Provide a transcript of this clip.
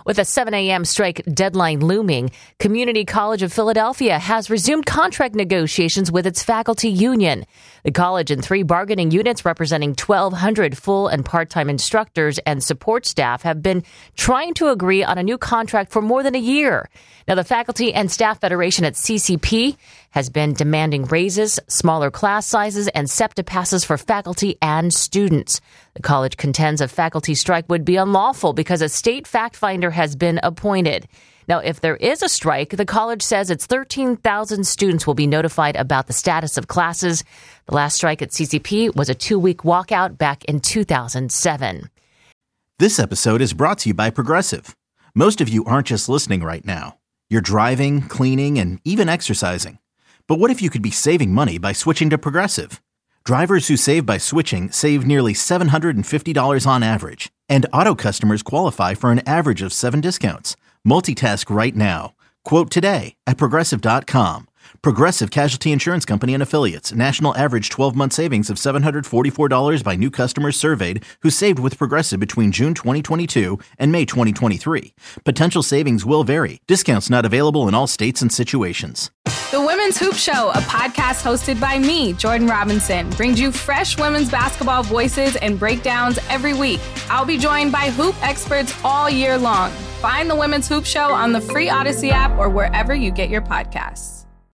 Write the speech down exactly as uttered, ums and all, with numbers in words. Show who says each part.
Speaker 1: With a seven a.m. strike deadline looming, Community College of Philadelphia has resumed contract negotiations with its faculty union. The college and three bargaining units representing twelve hundred full and part-time instructors and support staff have been trying to agree on a new contract for more than a year. Now, the Faculty and Staff Federation at C C P has been demanding raises, smaller class sizes, and SEPTA passes for faculty and students. The college contends a faculty strike would be unlawful because a state fact finder has been appointed. Now, if there is a strike, the college says its thirteen thousand students will be notified about the status of classes. The last strike at C C P was a two-week walkout back in two thousand seven.
Speaker 2: This episode is brought to you by Progressive. Most of you aren't just listening right now. You're driving, cleaning, and even exercising. But what if you could be saving money by switching to Progressive? Drivers who save by switching save nearly seven hundred fifty dollars on average. And auto customers qualify for an average of seven discounts. Multitask right now. Quote today at Progressive dot com. Progressive Casualty Insurance Company and Affiliates. National average twelve-month savings of seven hundred forty-four dollars by new customers surveyed who saved with Progressive between June twenty twenty-two and May twenty twenty-three. Potential savings will vary. Discounts not available in all states and situations.
Speaker 3: The Women's Hoop Show, a podcast hosted by me, Jordan Robinson, brings you fresh women's basketball voices and breakdowns every week. I'll be joined by hoop experts all year long. Find The Women's Hoop Show on the free Odyssey app or wherever you get your podcasts.